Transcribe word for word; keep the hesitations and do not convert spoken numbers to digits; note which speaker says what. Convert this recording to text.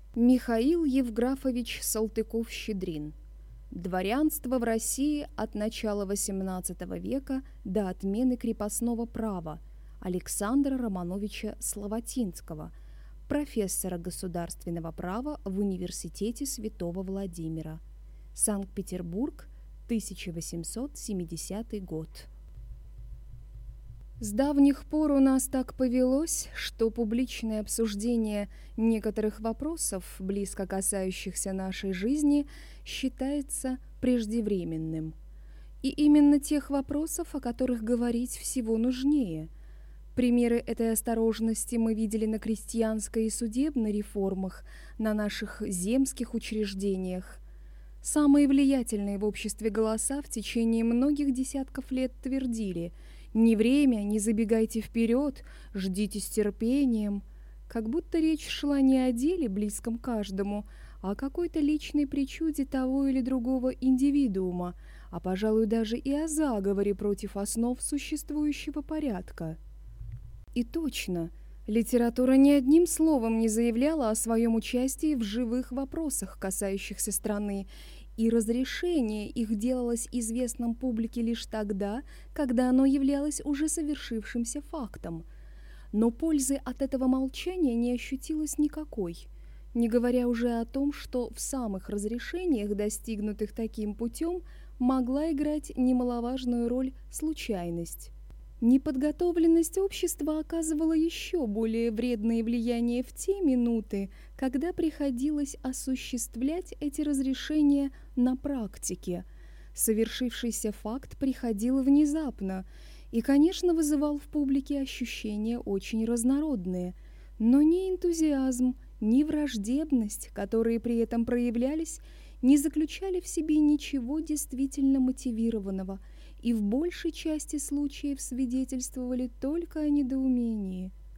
Speaker 1: Михаил Евграфович Салтыков-Щедрин. Дворянство в России от начала восемнадцатого века до отмены крепостного права. Александра Романовича Славатинского, профессора государственного права в Университете Святого Владимира. Санкт-Петербург, тысяча восемьсот семидесятый год. С давних пор у нас так повелось, что публичное обсуждение некоторых вопросов, близко касающихся нашей жизни, считается преждевременным. И именно тех вопросов, о которых говорить всего нужнее. Примеры этой осторожности мы видели на крестьянской и судебной реформах, на наших земских учреждениях. Самые влиятельные в обществе голоса в течение многих десятков лет твердили: «Не время, не забегайте вперед, ждите с терпением», как будто речь шла не о деле, близком каждому, а о какой-то личной причуде того или другого индивидуума, а, пожалуй, даже и о заговоре против основ существующего порядка. И точно, литература ни одним словом не заявляла о своем участии в живых вопросах, касающихся страны, и разрешение их делалось известным публике лишь тогда, когда оно являлось уже совершившимся фактом. Но пользы от этого молчания не ощутилось никакой, не говоря уже о том, что в самых разрешениях, достигнутых таким путем, могла играть немаловажную роль случайность. Неподготовленность общества оказывала еще более вредное влияние в те минуты, когда приходилось осуществлять эти разрешения на практике. Совершившийся факт приходил внезапно и, конечно, вызывал в публике ощущения очень разнородные, но ни энтузиазм, ни враждебность, которые при этом проявлялись, не заключали в себе ничего действительно мотивированного и в большей части случаев свидетельствовали только о недоумении.